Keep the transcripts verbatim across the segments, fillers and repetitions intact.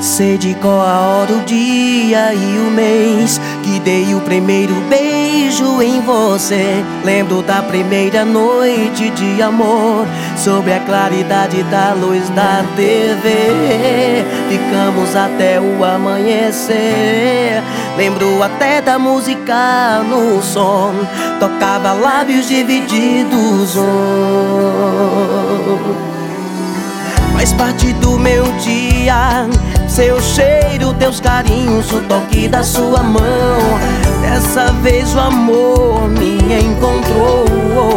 Sei de qual a hora, o dia e o mês que dei o primeiro beijo em você. Lembro da primeira noite de amor, sob a claridade da luz da T V. Ficamos até o amanhecer. Lembro até da música no som, tocava lábios divididos. Oh. Faz parte do meu dia, seu cheiro, teus carinhos, o toque da sua mão. Dessa vez o amor me encontrou.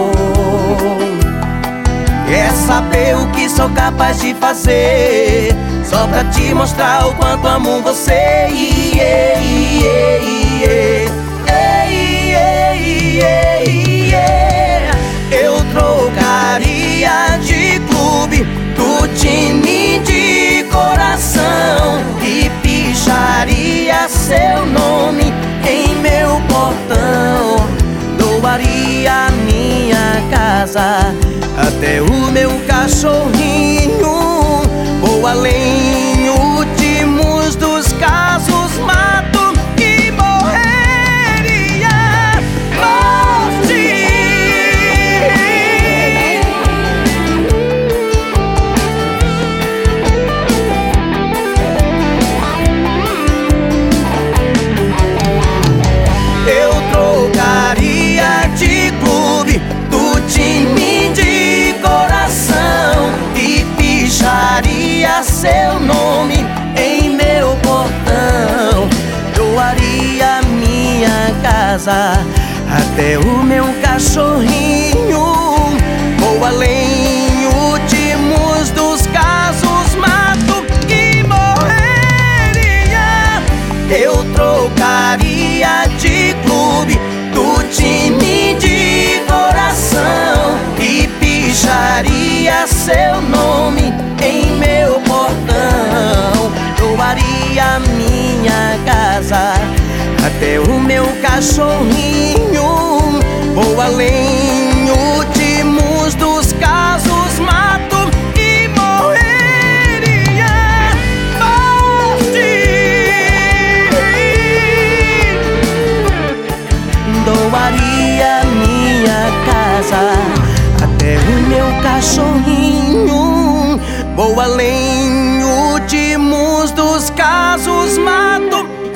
Quer saber o que sou capaz de fazer, só pra te mostrar o quanto amo você. Yeah, yeah, yeah. Yeah, yeah, yeah. Eu trocaria de clube do time de coração e picharia seu nome em meu portão. Doaria minha casa, até o meu cachorrinho. Vou além, últimos dos casos, mato e morreria por ti. Eu trocaria de clube do time de coração e picharia seu nome em meu portão. Doaria minha casa, até o meu cachorrinho. Vou além, últimos dos casos, mato e morreria. Eu trocaria de clube do time de coração e picharia seu nome em meu portão. Doaria minha casa, até o meu cachorrinho. Vou além, últimos dos casos, mato e morreria por ti. Doaria minha casa, até o meu cachorrinho. Vou além, últimos dos casos, mato